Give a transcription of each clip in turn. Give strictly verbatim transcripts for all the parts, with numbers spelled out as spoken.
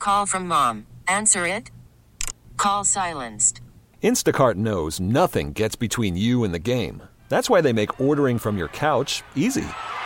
Call from mom. Answer it. Call silenced. Instacart knows nothing gets between you and the game. That's why they make ordering from your couch easy.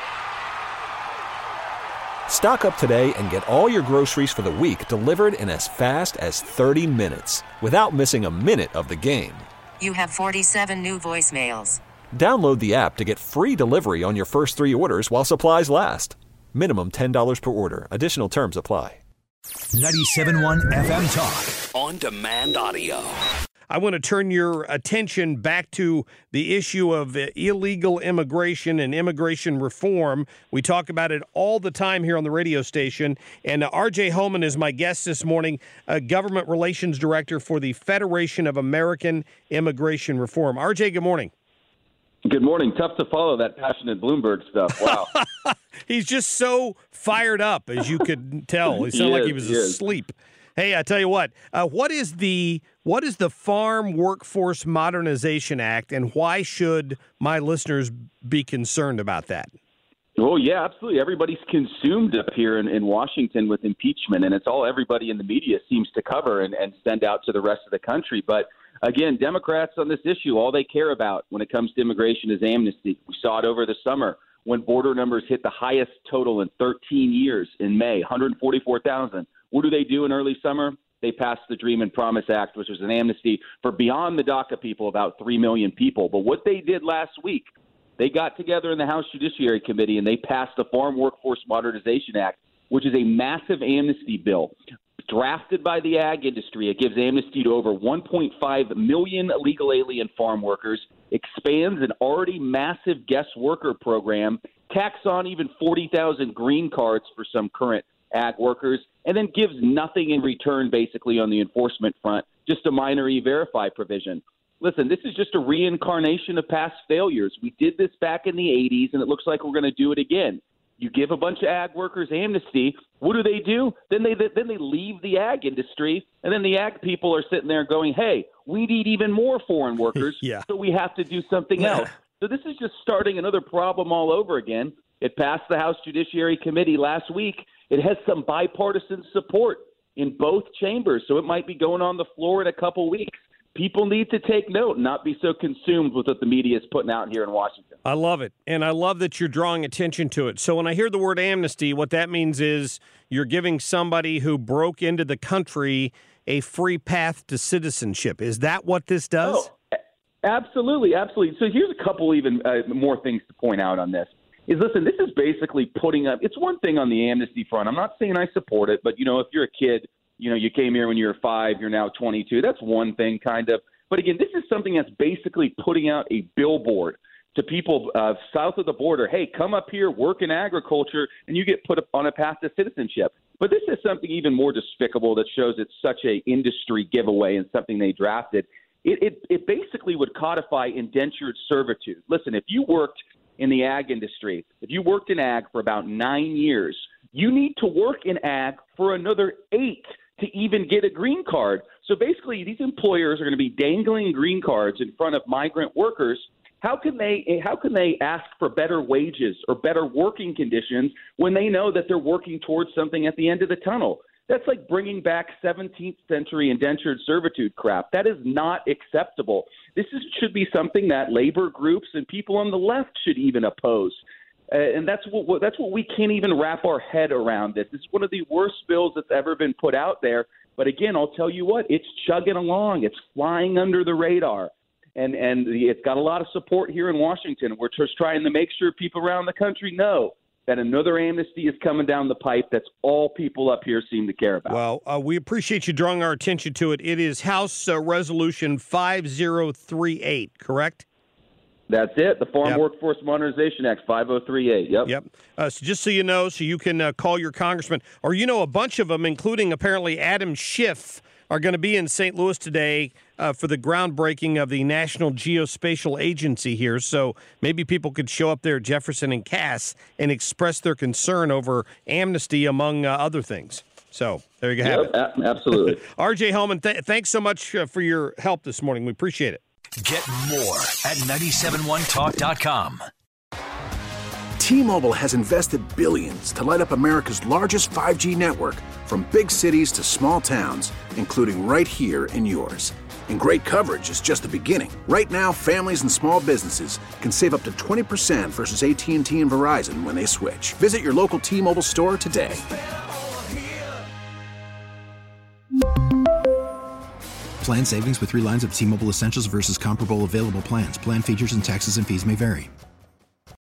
Stock up today and get all your groceries for the week delivered in as fast as thirty minutes without missing a minute of the game. You have forty-seven new voicemails. Download the app to get free delivery on your first three orders while supplies last. Minimum ten dollars per order. Additional terms apply. ninety-seven point one F M Talk. On demand audio. I want to turn your attention back to the issue of illegal immigration and immigration reform. We talk about it all the time here on the radio station. And R J Holman is my guest this morning, a government relations director for the Federation of American Immigration Reform. R J, good morning. Good morning. Tough to follow that passionate Bloomberg stuff. Wow. He's just so fired up, as you could tell. It sounded he like is, he was he asleep. Is. Hey, I tell you what, uh, what is the what is the Farm Workforce Modernization Act, and why should my listeners be concerned about that? Oh, yeah, absolutely. Everybody's consumed up here in, in Washington with impeachment, and it's all everybody in the media seems to cover and, and send out to the rest of the country. But again, Democrats on this issue, all they care about when it comes to immigration is amnesty. We saw it over the summer when border numbers hit the highest total in thirteen years in May, one hundred forty-four thousand. What do they do in early summer? They passed the Dream and Promise Act, which was an amnesty for beyond the DACA people, about three million people. But what they did last week, they got together in the House Judiciary Committee and they passed the Farm Workforce Modernization Act, which is a massive amnesty bill drafted by the ag industry. It gives amnesty to over one point five million illegal alien farm workers, expands an already massive guest worker program, tacks on even forty thousand green cards for some current ag workers, and then gives nothing in return basically on the enforcement front, just a minor E-Verify provision. Listen, this is just a reincarnation of past failures. We did this back in the eighties, and it looks like we're going to do it again. You give a bunch of ag workers amnesty. What do they do? Then they then they leave the ag industry, and then the ag people are sitting there going, hey, we need even more foreign workers, yeah. so we have to do something else. So this is just starting another problem all over again. It passed the House Judiciary Committee last week. It has some bipartisan support in both chambers, so it might be going on the floor in a couple weeks. People need to take note and not be so consumed with what the media is putting out here in Washington. I love it, and I love that you're drawing attention to it. So when I hear the word amnesty, what that means is you're giving somebody who broke into the country a free path to citizenship. Is that what this does? Oh, absolutely, absolutely. So here's a couple even uh, more things to point out on this. Is listen, this is basically putting up – it's one thing on the amnesty front. I'm not saying I support it, but, you know, if you're a kid – you know, you came here when you were five, you're now twenty-two. That's one thing, kind of. But again, this is something that's basically putting out a billboard to people uh, south of the border. Hey, come up here, work in agriculture, and you get put up on a path to citizenship. But this is something even more despicable that shows it's such a industry giveaway and something they drafted. It, it, it basically would codify indentured servitude. Listen, if you worked in the ag industry, if you worked in ag for about nine years, you need to work in ag for another eight to even get a green card. So basically, these employers are going to be dangling green cards in front of migrant workers. How can they how can they ask for better wages or better working conditions when they know that they're working towards something at the end of the tunnel? That's like bringing back seventeenth century indentured servitude crap. That is not acceptable. This is, should be something that labor groups and people on the left should even oppose. Uh, and that's what that's what we can't even wrap our head around. This This is one of the worst bills that's ever been put out there. But again, I'll tell you what, it's chugging along. It's flying under the radar. And and it's got a lot of support here in Washington. We're just trying to make sure people around the country know that another amnesty is coming down the pipe. That's all people up here seem to care about. Well, uh, we appreciate you drawing our attention to it. It is House uh, Resolution five oh three eight, correct? That's it. The Farm Yep. Workforce Modernization Act, five oh three eight. Yep. Yep. Uh, so just so you know, so you can uh, call your congressman, or you know a bunch of them, including apparently Adam Schiff, are going to be in Saint Louis today uh, for the groundbreaking of the National Geospatial Agency here. So maybe people could show up there at Jefferson and Cass and express their concern over amnesty, among uh, other things. So there you have Yep, it. a- absolutely. R J Holman, th- thanks so much uh, for your help this morning. We appreciate it. Get more at nine seven one talk dot com. T-Mobile has invested billions to light up America's largest five G network, from big cities to small towns, including right here in yours. And great coverage is just the beginning. Right now, families and small businesses can save up to twenty percent versus A T and T and Verizon when they switch. Visit your local T-Mobile store today. Plan savings with three lines of T-Mobile Essentials versus comparable available plans. Plan features and taxes and fees may vary.